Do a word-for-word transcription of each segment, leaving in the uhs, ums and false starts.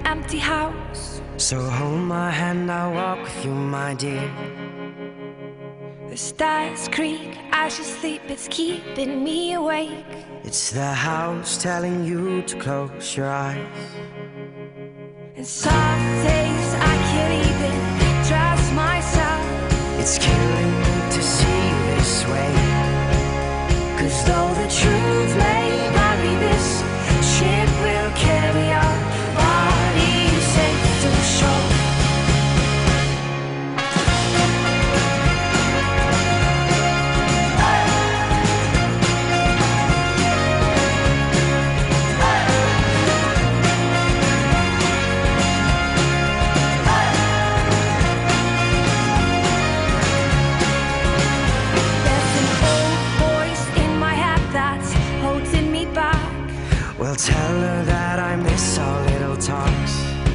empty house. So hold my hand, I'll walk with you, my dear. The stars creak as you sleep, it's keeping me awake. It's the house telling you to close your eyes. And some days I can't even trust myself. It's killing me to see you this way. Cause though the truth may vary, this ship will carry our bodies safe to shore. Well, tell her that I miss our little talks.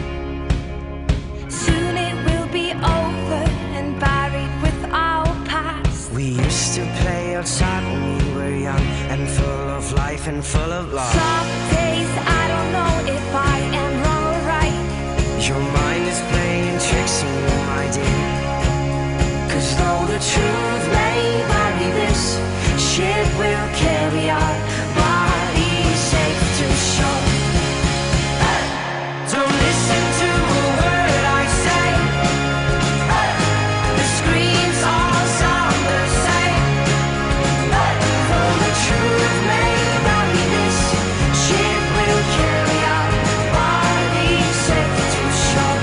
Soon it will be over and buried with our past. We used to play outside when we were young and full of life and full of love. Some days I don't know if I am wrong or right. Your mind is playing tricks on you, my dear. Cause though the truth may vary, this ship will carry our bodies safe to shore. Don't listen to a word I say. The screams all sound the same. Though the truth may vary, this ship will carry our bodies safe to shore.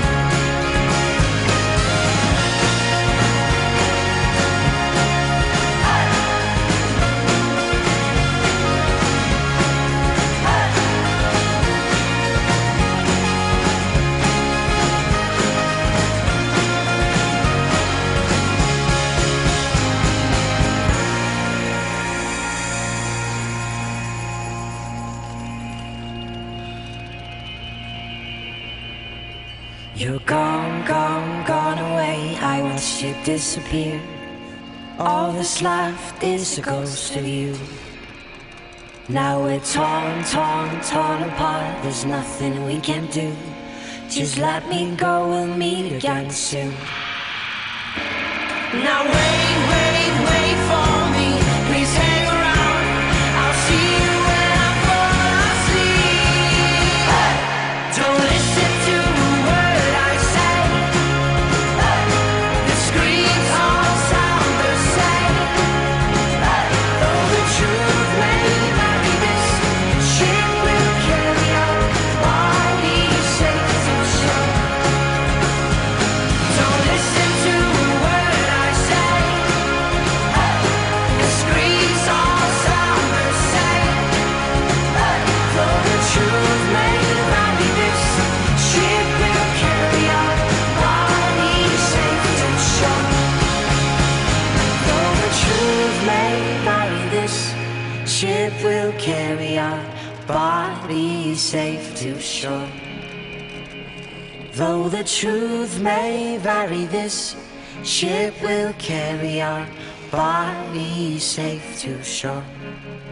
You're gone, gone, gone away. I watched you disappear. All that's left is a ghost of you. Now we're torn, torn, torn apart. There's nothing we can do. Just let me go, we'll meet again soon. Now wait, wait, wait for me. Please hang around. I'll see you when I fall asleep. Don't listen to a word I say. The screams all sound the same. Though the truth may vary, this ship will carry our bodies safe to shore. Don't listen to a word I say. The screams all sound the same. Though the truth may vary, this ship will carry our bodies safe to shore. Though the truth may vary, this ship will carry our bodies safe to shore. Though the truth may vary, this ship will carry our bodies safe to shore.